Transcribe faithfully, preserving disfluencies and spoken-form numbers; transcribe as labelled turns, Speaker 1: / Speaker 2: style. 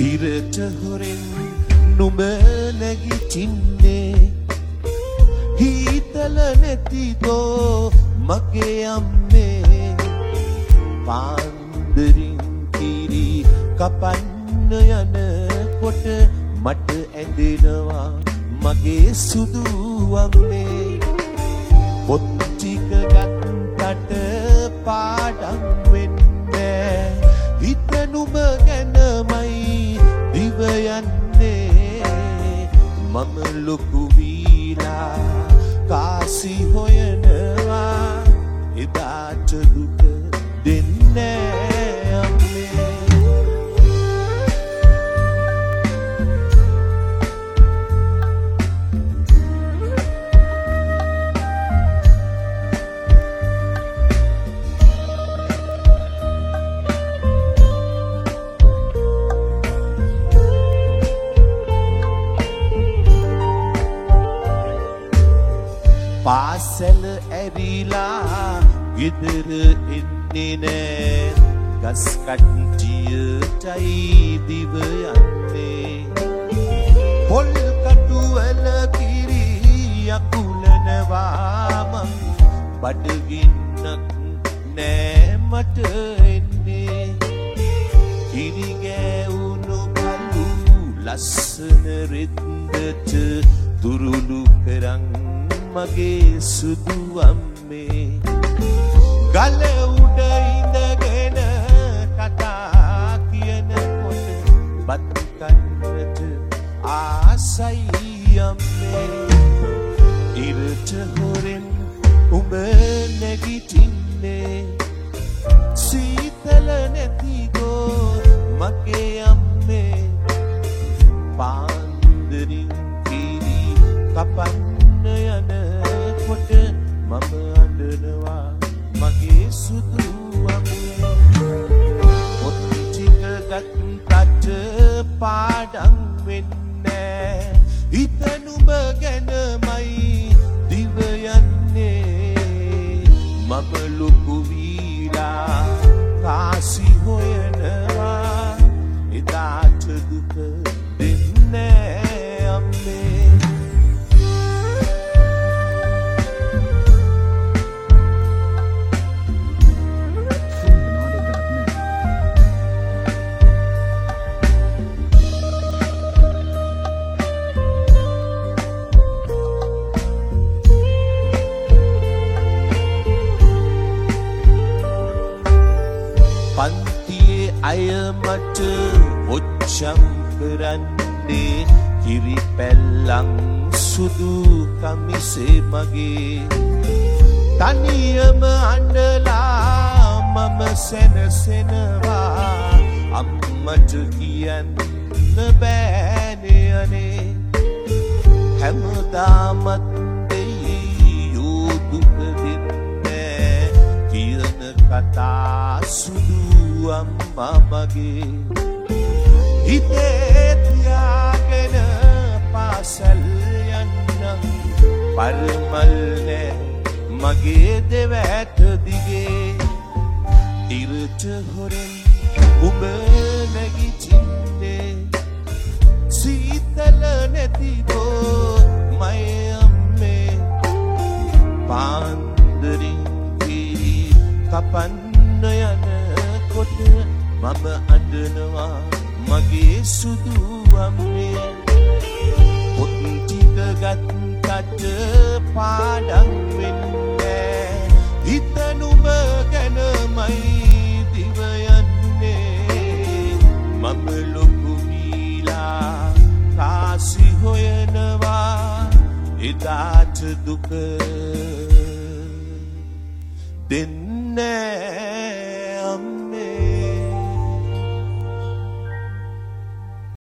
Speaker 1: ඉරට හොරෙන් නුඹ නැගිටින්නේ හීතල නැතිදෝ මගේ අම්මේ පාන්දරින් කිරි කපන්න යනකොට මට ඇඳෙනවා මගේ සුදු අම්මේ පොත් ටික ගත්තට පාඩම් වෙන්නේ හිත නුඹ ගැනමයි දිව යන්නේ මම ලොකු වීලා කාසි හොයනවා එදාට දුක දෙන්නේ අම්මේ පාසල ඇරිලා ගෙදර එන්නේ නෑ ගස් කට්ටියටයි දිව යන්නේ පොල් කටුවල කිරි අකුලනවා මං බඩගින්නක් නෑ මට එන්නේ කිරි ගෑවුණු කලු ලස්සන රෙද්දට තුරුළු කරන් මගේ සුදු අම්මේ ගල උඩ ඉඳගෙන කතා කියනකොට බත් කන්නට ආසයි අම්මේ ඉරට හොරෙන් උඹ නැගිටින්නේ සීතල නැතිදෝ මගේ අම්මේ පාන්දරින් කිරි කපන්න යනකොට මම අඬනවා මගේ සුදු අම්මේ පොත් ටික ගත්තට පාඩම් වෙන්නේ හිත නුඹ ගැනමයි දිව යන්නේ මම ලොකු වීලා කාසි හොයනවා එදාට දුක දෙන්නේ අම්මේ පන්තියේ අය මට ඔච්චම් කරන්නේ කිරි පැල්ලම් සුදු කමිසේ මගේ තනියම අඬලා මම සැනසෙනවා අම්මට කියන්න බෑනේ අනේ හැමදාමත් දෙයියෝ දුක දෙන්නේ කියන කතා සුදු අම්මා මගේ හිතේ තියාගෙන පාසල් යන්නම් පරමල් නෑ මගේ දෙවැට දිගේ ඉරට හොරෙන් උඹ නැගිටින්නේ සීතල නැතිදෝ මගේ අම්මේ පාන්දරින් කිරි කපන්න යනකොට මම අඬනවා මගේ සුදු අම්මේ පොත් ටික ගත්තට පාඩම් වෙන්නේ හිත නුඹ ගැනමයි දිව යන්නේ මම ලොකු වීලා කාසි හොයනවා එදාට දුක දෙන්නේ